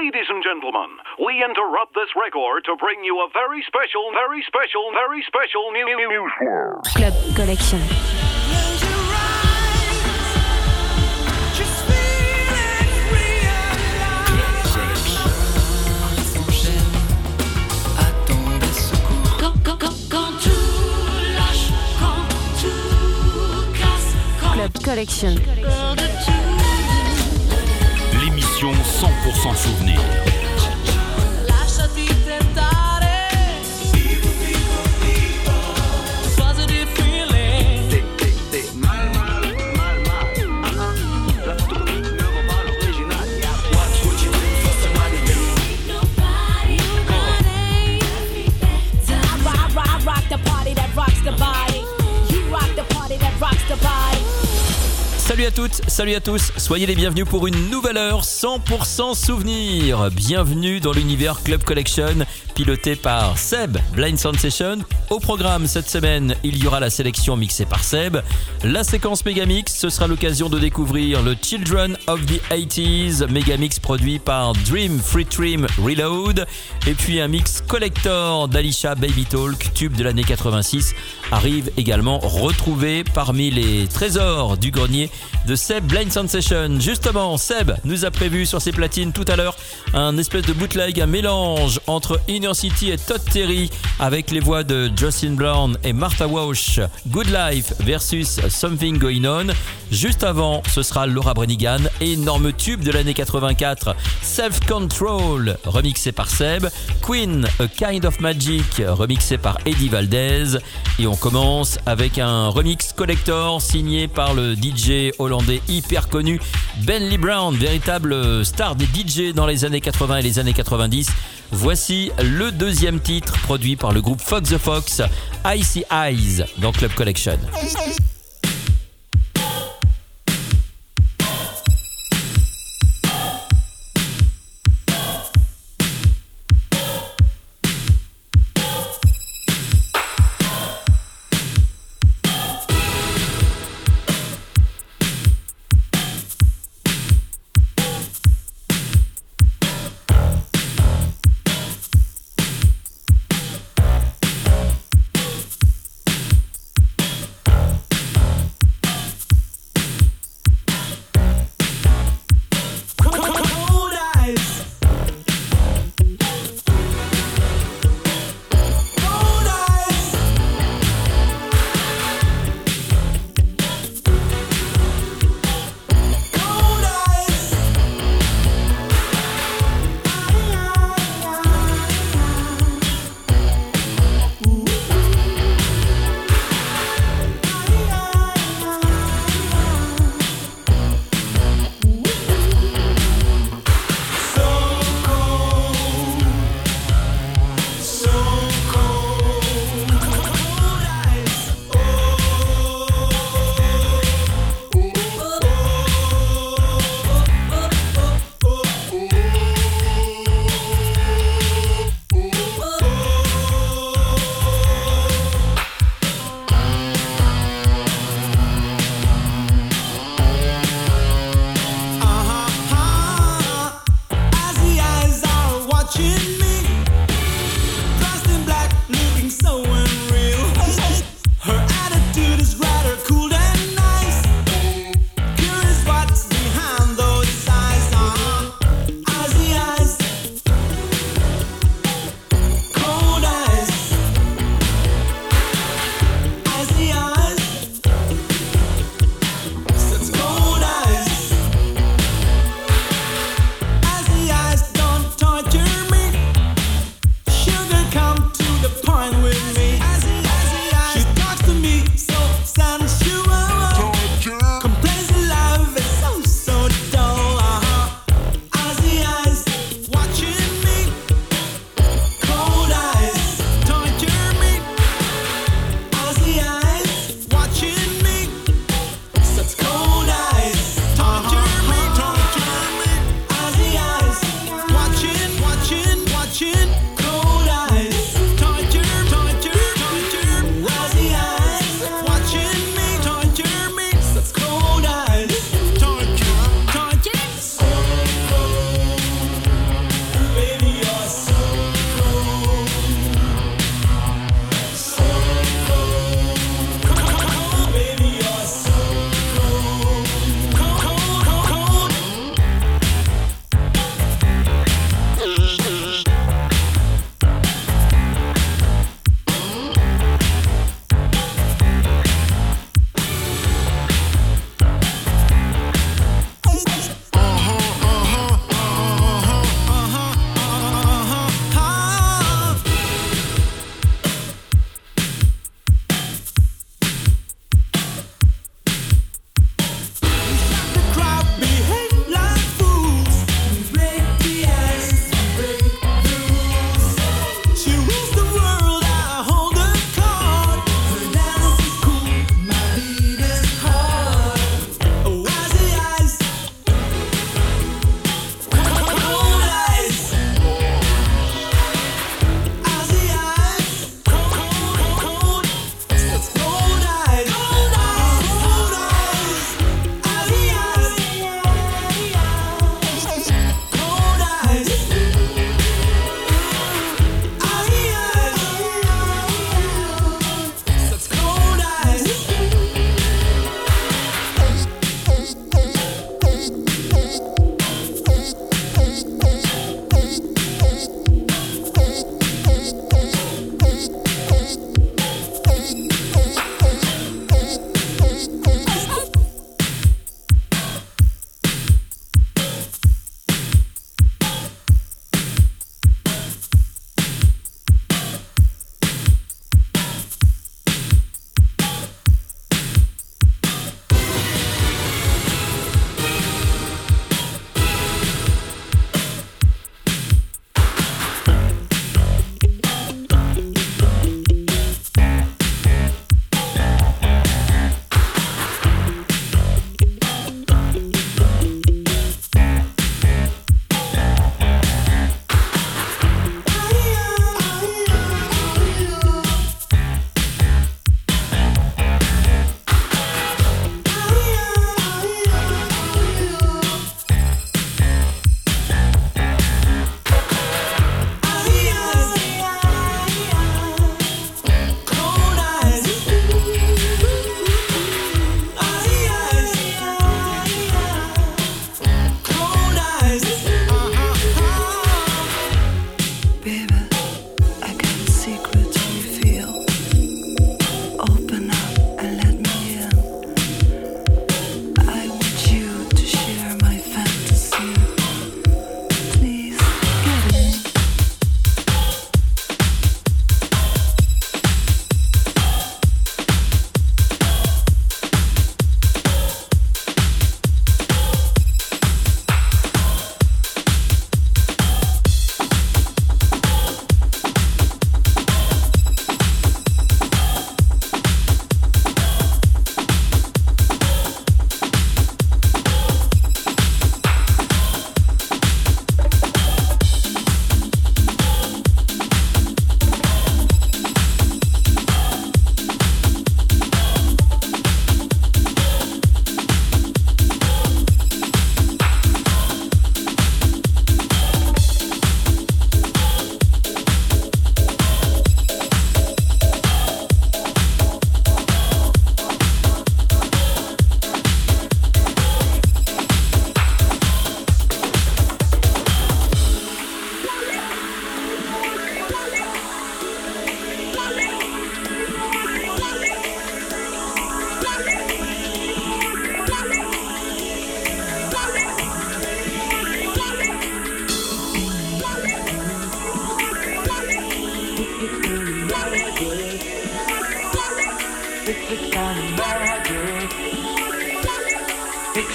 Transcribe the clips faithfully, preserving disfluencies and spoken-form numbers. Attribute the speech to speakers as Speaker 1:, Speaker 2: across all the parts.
Speaker 1: Ladies and gentlemen, we interrupt this record to bring you a very special, very special, very special new news flow.
Speaker 2: Club Collection. Club Collection.
Speaker 3: L'émission cent pour cent souvenir. Salut à toutes, salut à tous, soyez les bienvenus pour une nouvelle heure cent pour cent souvenir. Bienvenue dans l'univers Club Collection, piloté par Seb, Blind Sound Session. Au programme cette semaine, il y aura la sélection mixée par Seb. La séquence Megamix, ce sera l'occasion de découvrir le Children of the eighties, Megamix produit par Dream Free Trim Reload. Et puis un mix collector d'Alisha Baby Talk, tube de l'année quatre-vingt-six, arrive également retrouvé parmi les trésors du grenier de Seb Blind Sound Session. Justement, Seb nous a prévu sur ses platines tout à l'heure un espèce de bootleg, un mélange entre Inner City et Todd Terry avec les voix de Jocelyn Brown et Martha Wash. Good Life versus Something Going On. Juste avant, ce sera Laura Branigan, énorme tube de l'année quatre-vingt-quatre, Self Control, remixé par Seb. Queen, A Kind of Magic, remixé par Eddie Valdez. Et on commence avec un remix collector signé par le D J hollandais hyper connu Ben Lee Brown, véritable star des D J dans les années quatre-vingts et les années quatre-vingt-dix. Voici le deuxième titre produit par le groupe Fox the Fox, Icy Eyes, dans Club Collection.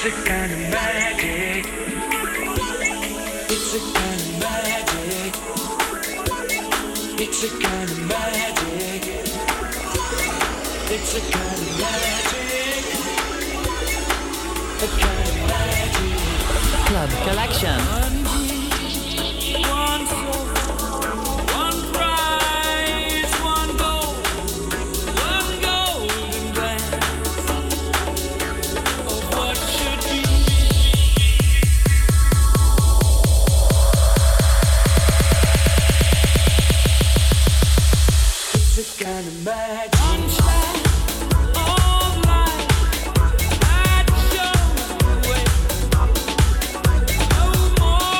Speaker 4: a kind of magic. It's a kind of magic. It's a kind of magic. It's a kind of magic. A kind of magic.
Speaker 2: Club Collection.
Speaker 4: Kind of magic. No more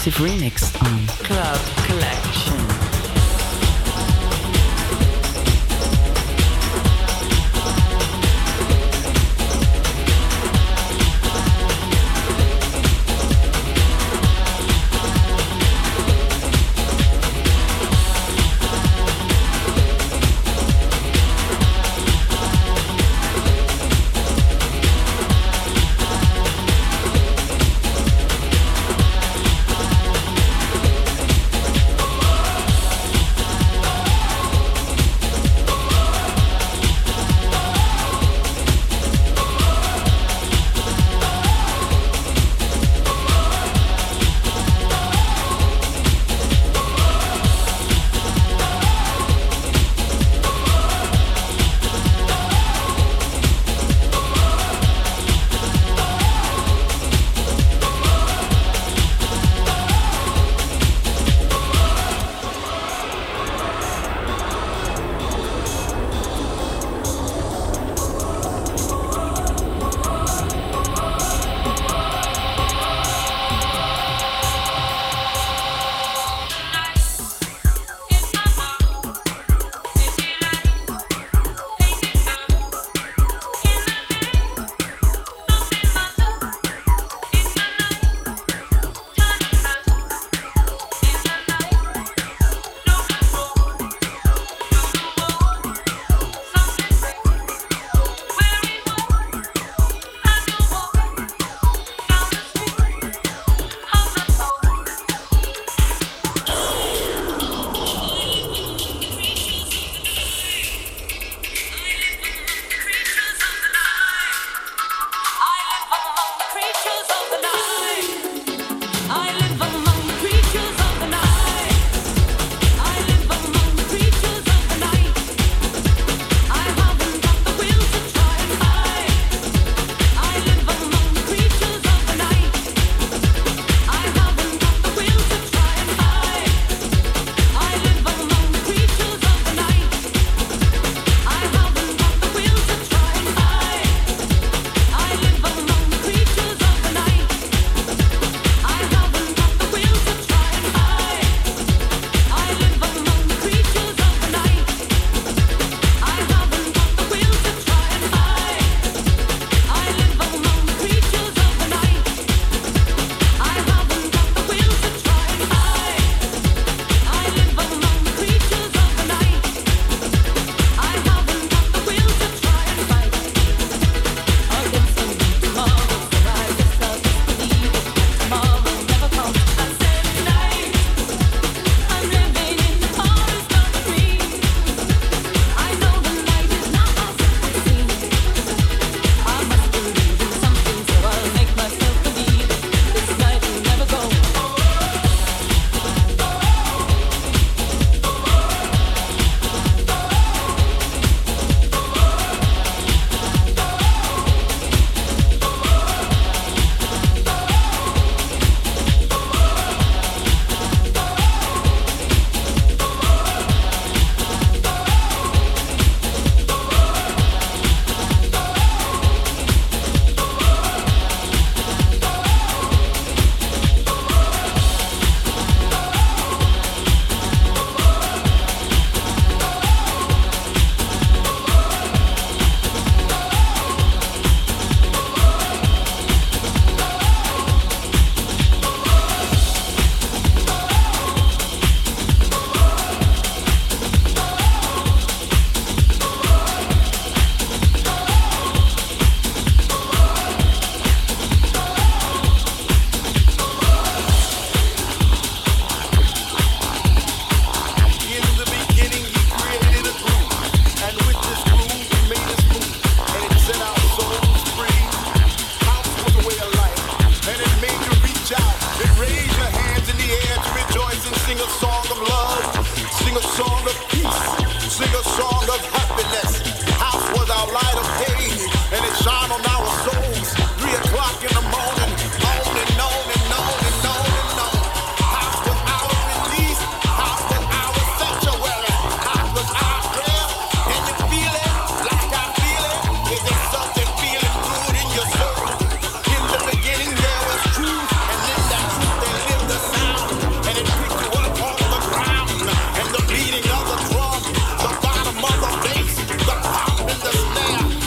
Speaker 2: exclusive remix on Club Collection.
Speaker 4: Oh,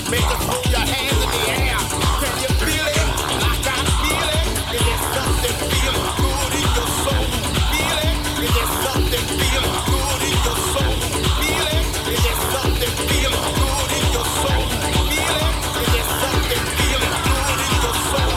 Speaker 5: Make us throw your hands in the air. Can you feel it? Like I feel it? Is there something feeling good in your soul? Feel it? Is there something feeling good in your soul? Feel it? Is there something feeling good in your soul? Feel it? Is there something feeling good in your soul?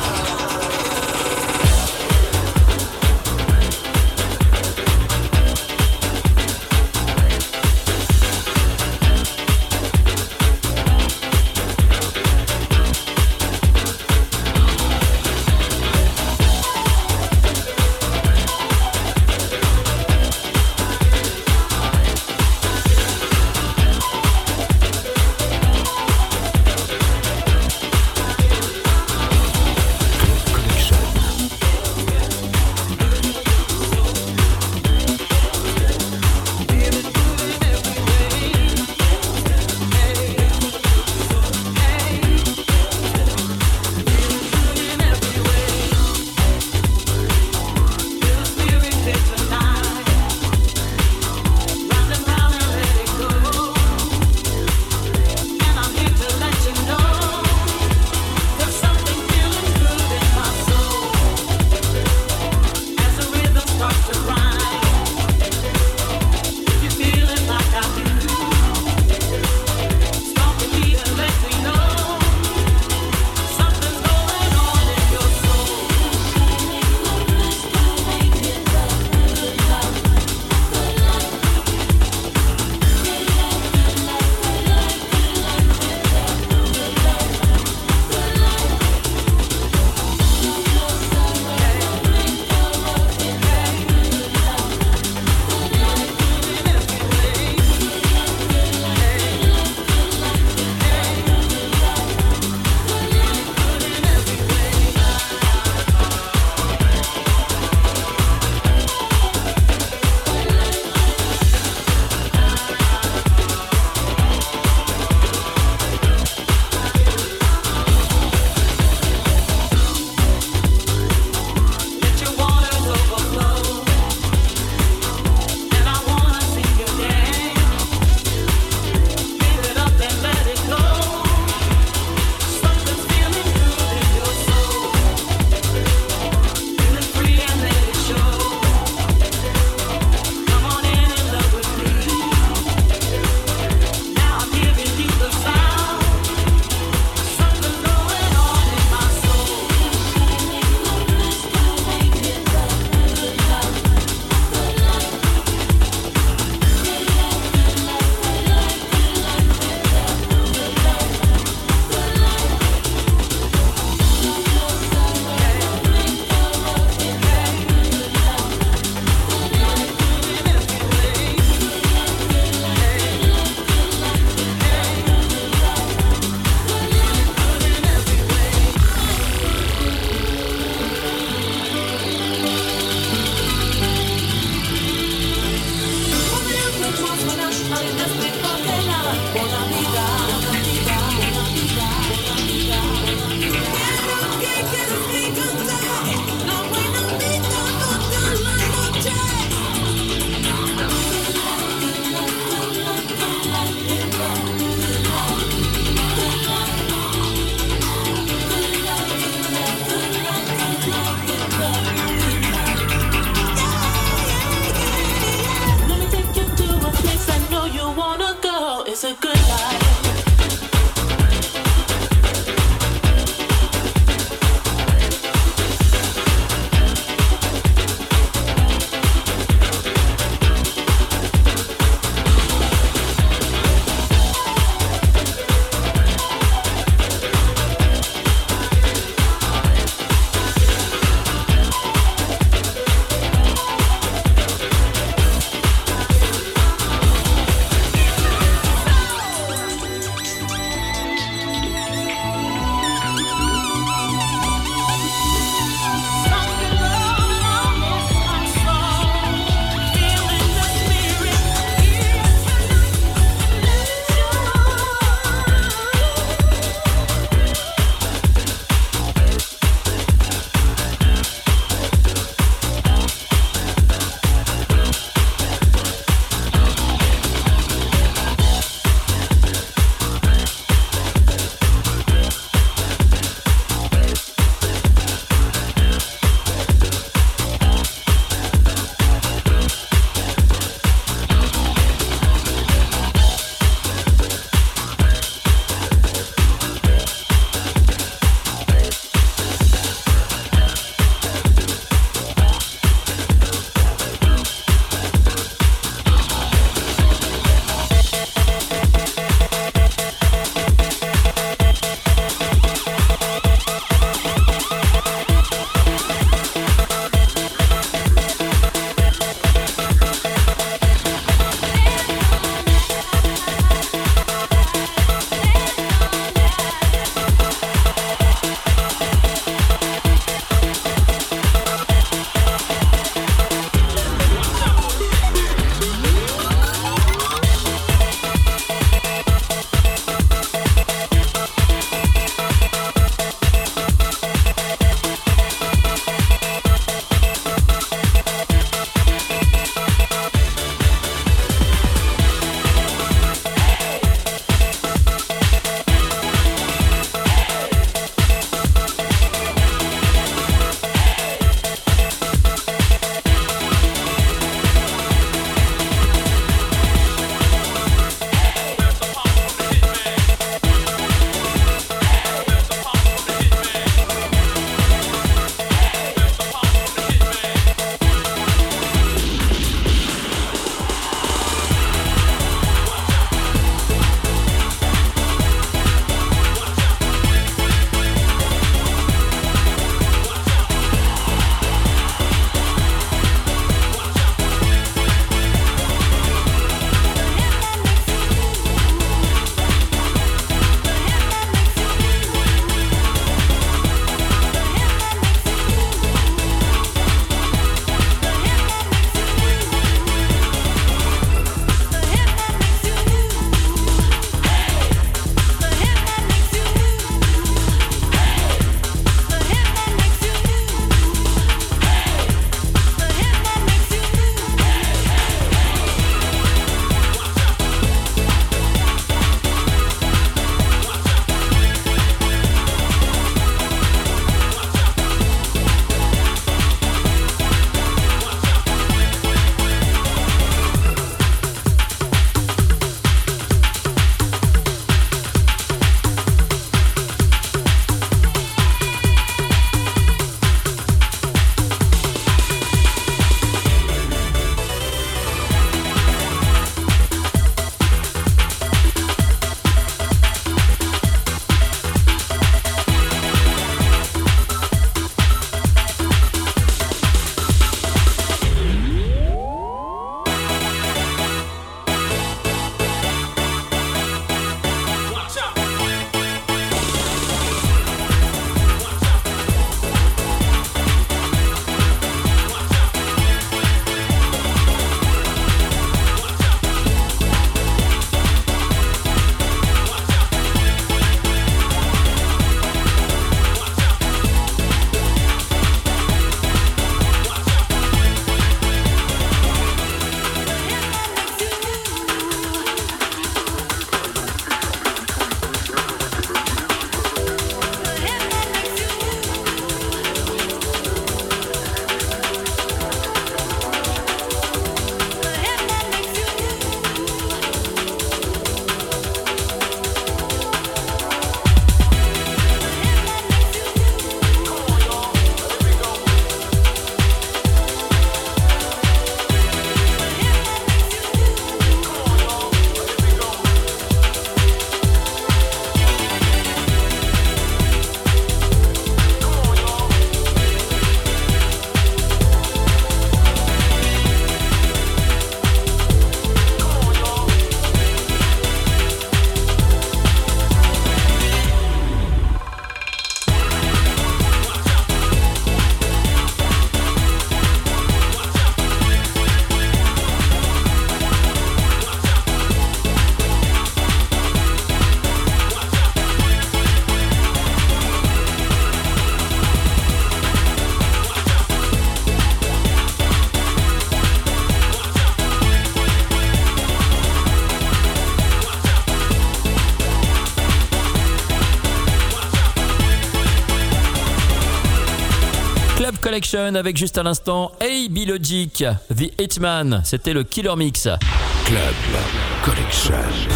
Speaker 3: Collection avec juste à l'instant A B Logic, The Hitman, c'était le Killer Mix.
Speaker 6: Club Collection.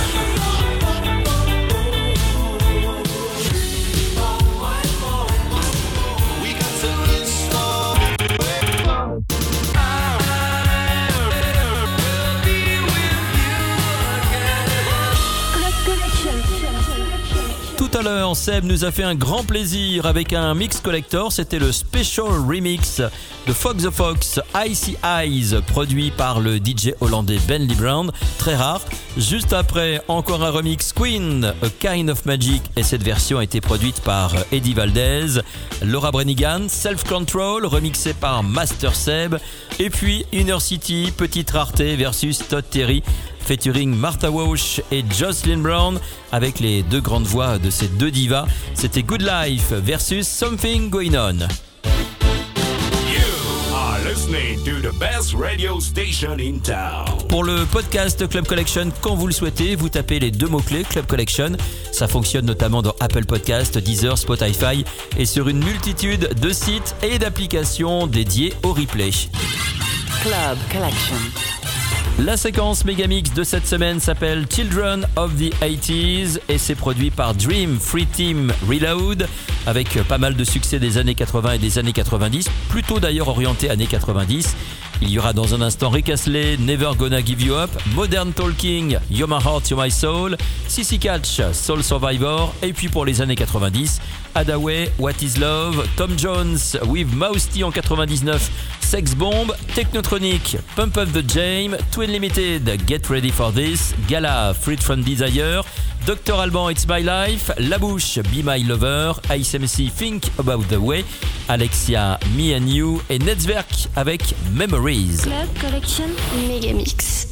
Speaker 3: Tout à l'heure, Seb nous a fait un grand plaisir avec un mix collector. C'était le Special Remix de Fox the Fox, Icy Eyes, produit par le D J hollandais Ben Lee Brown. Très rare. Juste après, encore un remix Queen, A Kind of Magic. Et cette version a été produite par Eddie Valdez. Laura Branigan, Self Control, remixé par Master Seb. Et puis Inner City, petite rareté versus Todd Terry, featuring Martha Wash et Jocelyn Brown, avec les deux grandes voix de ces deux divas. C'était Good Life versus Something Going On.
Speaker 6: Are listening to the best radio station in town.
Speaker 3: Pour le podcast Club Collection, quand vous le souhaitez, vous tapez les deux mots-clés Club Collection. Ça fonctionne notamment dans Apple Podcast, Deezer, Spotify et sur une multitude de sites et d'applications dédiées au replay.
Speaker 2: Club Collection.
Speaker 3: La séquence Megamix de cette semaine s'appelle Children of the eighties et c'est produit par Dream Free Team Reload avec pas mal de succès des années quatre-vingts et des années quatre-vingt-dix, plutôt d'ailleurs orienté années quatre-vingt-dix. Il y aura dans un instant Rick Astley, Never Gonna Give You Up, Modern Talking, You're My Heart, You're My Soul, C C Catch, Soul Survivor, et puis pour les années quatre-vingt-dix, Hadaway, What Is Love, Tom Jones with Mouse T en quatre-vingt-dix-neuf, Sex Bomb, Technotronic, Pump Up the Jam, Twin Limited, Get Ready for This, Gala, Freed from Desire, docteur Alban, It's My Life, La Bouche, Be My Lover, Ice M C, Think About the Way, Alexia, Me and You et Netzwerk avec Memories.
Speaker 7: Club Collection Megamix.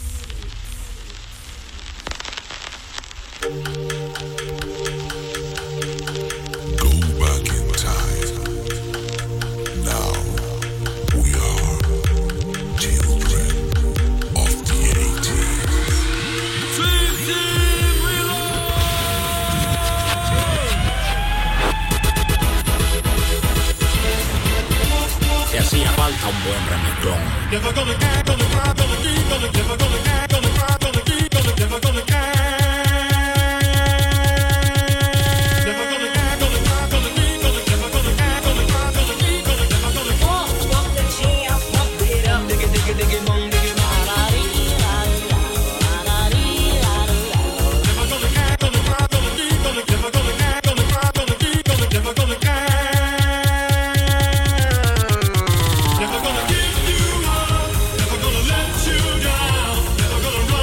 Speaker 8: Go back in time. Now we are children of the eighties.
Speaker 5: Te hacía falta un buen remezclón.
Speaker 8: Never gonna give you up, never gonna let you down, never gonna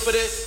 Speaker 9: for this.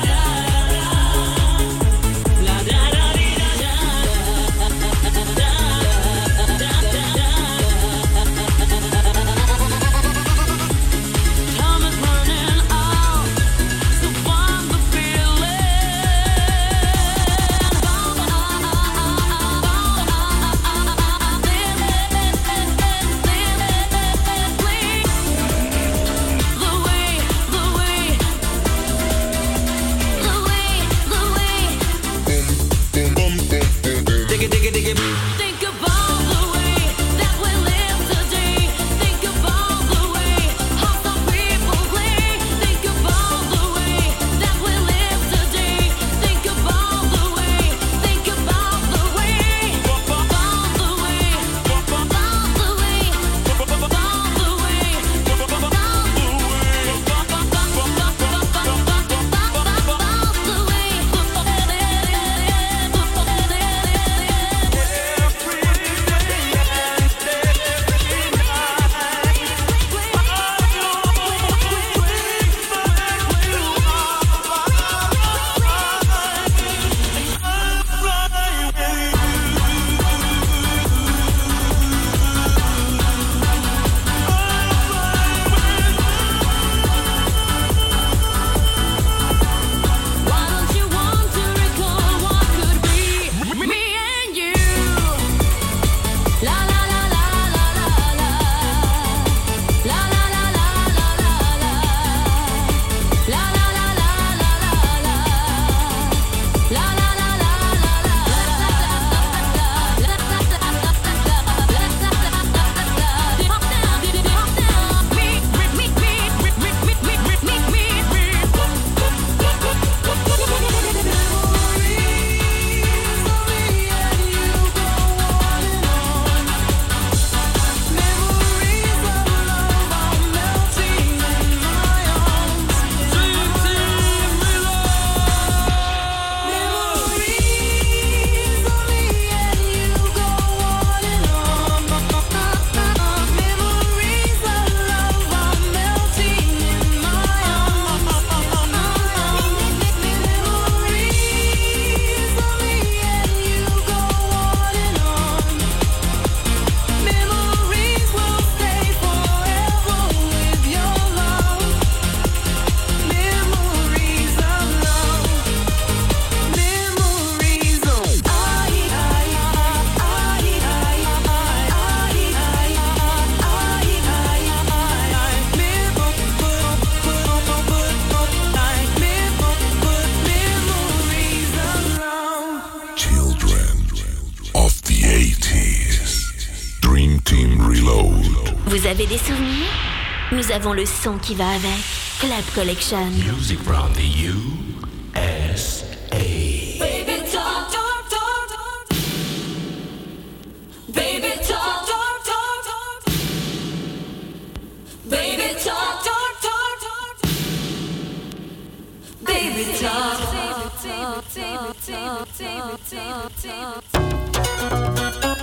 Speaker 10: Da
Speaker 7: Vous avez des souvenirs? Nous avons le son qui va avec. Club Collection.
Speaker 6: Music from the U S A.
Speaker 4: Baby talk, talk, talk, talk. Baby talk, talk, talk, talk. Baby talk, talk, talk, talk. Baby talk, talk, talk, talk, talk, talk, talk.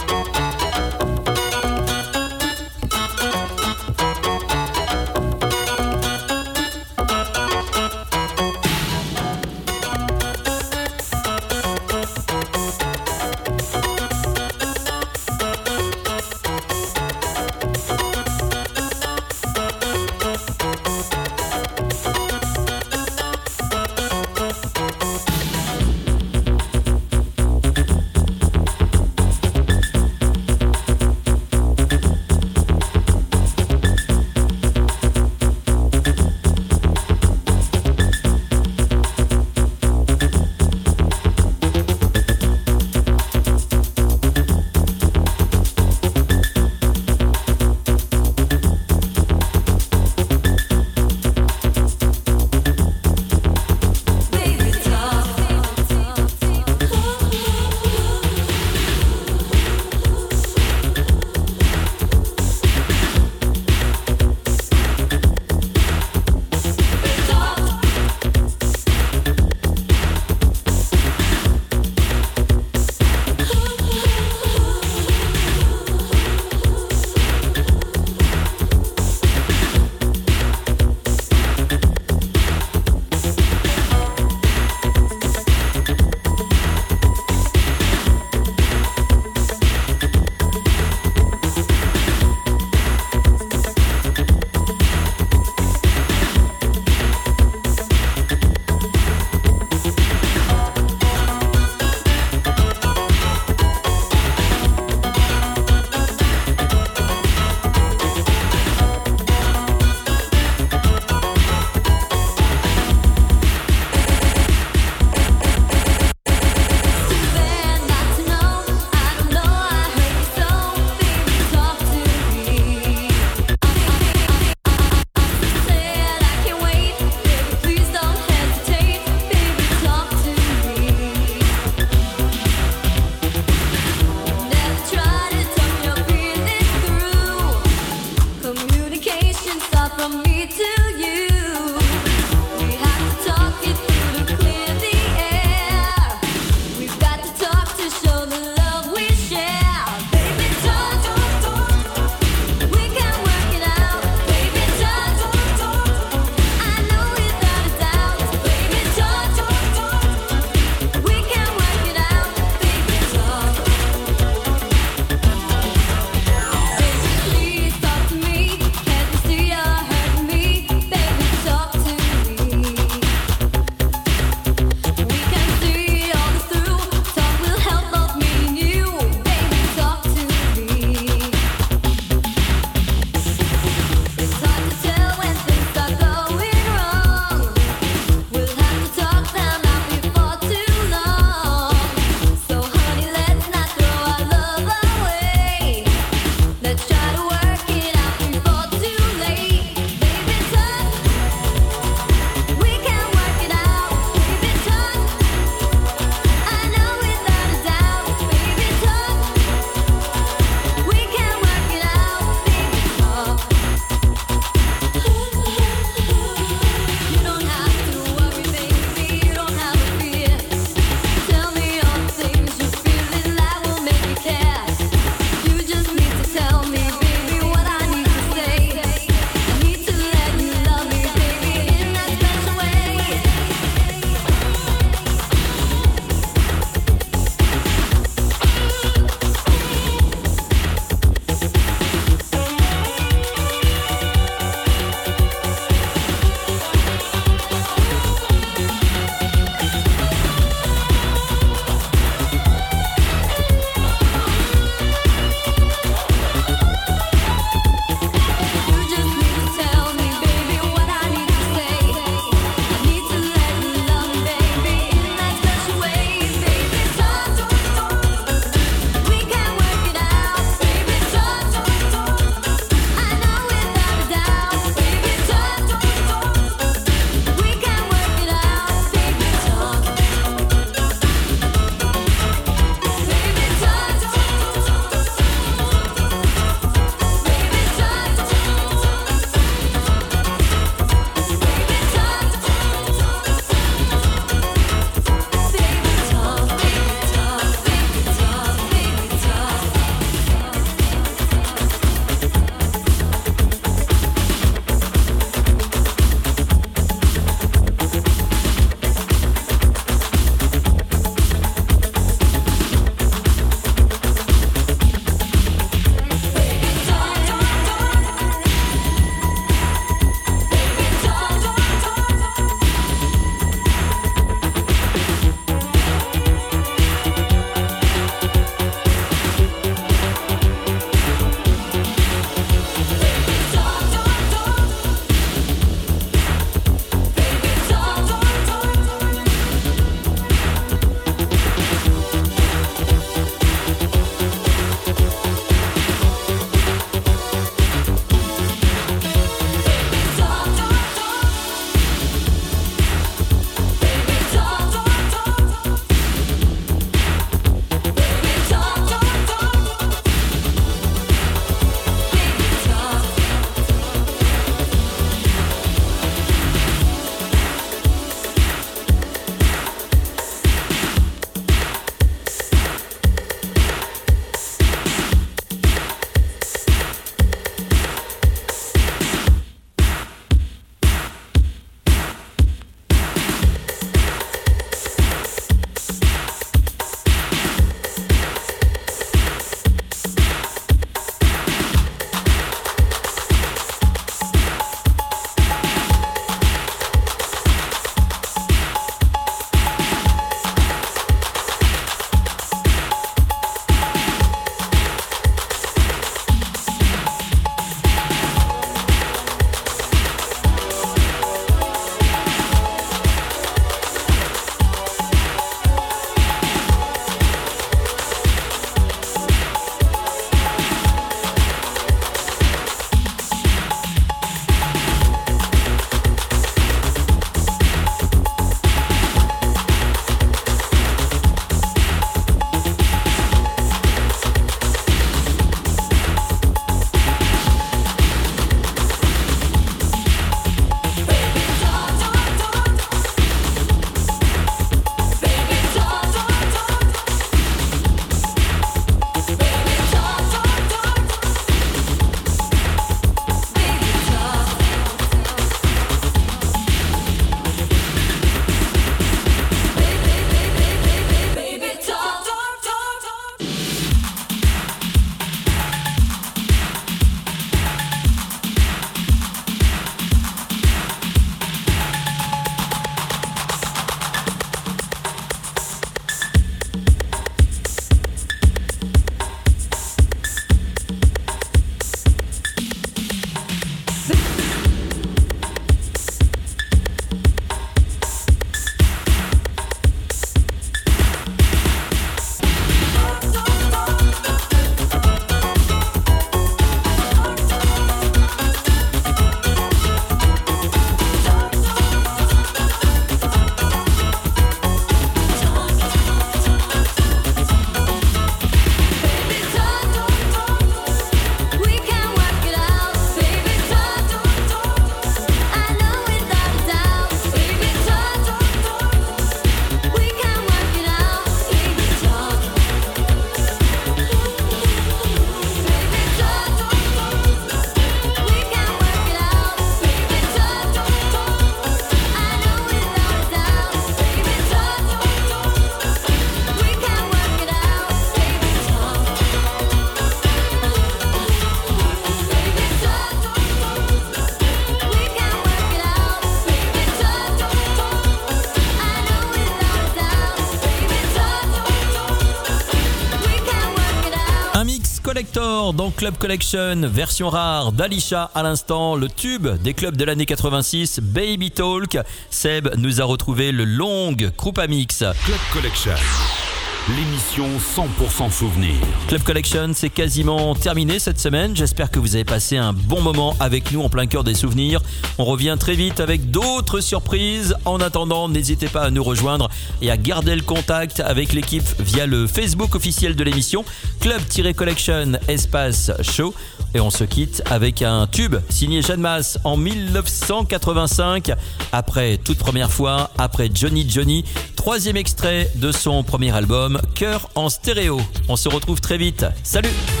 Speaker 3: Collector dans Club Collection, version rare d'Alisha à l'instant, le tube des clubs de l'année quatre-vingt-six, Baby Talk. Seb nous a retrouvé le long Krupa Mix.
Speaker 6: Club Collection, l'émission cent pour cent souvenir.
Speaker 3: Club Collection, c'est quasiment terminé cette semaine. J'espère que vous avez passé un bon moment avec nous en plein cœur des souvenirs. On revient très vite avec d'autres surprises. En attendant, n'hésitez pas à nous rejoindre et à garder le contact avec l'équipe via le Facebook officiel de l'émission, Club-Collection Espace Show. Et on se quitte avec un tube signé Jeanne Masse en dix-neuf cent quatre-vingt-cinq. Après toute première fois, après Johnny Johnny, troisième extrait de son premier album, Cœur en stéréo. On se retrouve très vite. Salut!